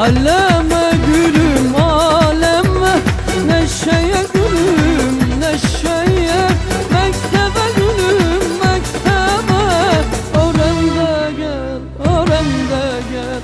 Alleme gülüm aleme, neşeye gülüm neşeye, mektebe gülüm mektebe, oranda gel oranda gel.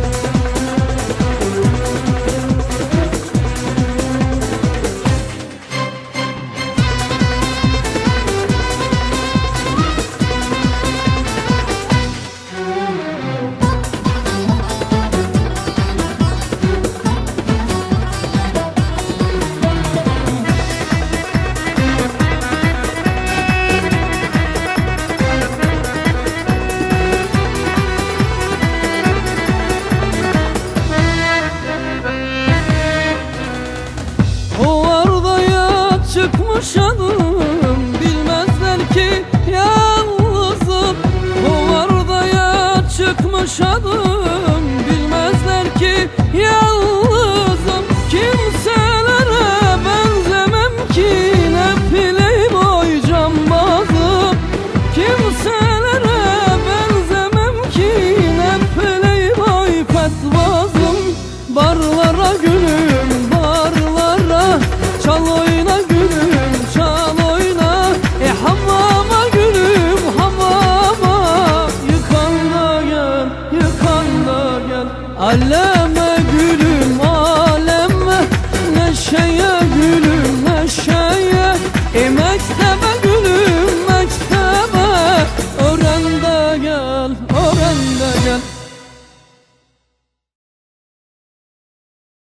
Çıkmış adım, bilmezler ki yalnızım. Kovardaya çıkmış adım, bilmezler ki yalnızım. Kimselere benzemem ki, ne playboy cambazım. Kimselere benzemem ki, ne playboy petbazım. Barlara gülüm barlara, çal oyna gülüm çal oyna, hamama gülüm hamama, yıkan da gel yıkan da gel. Alleme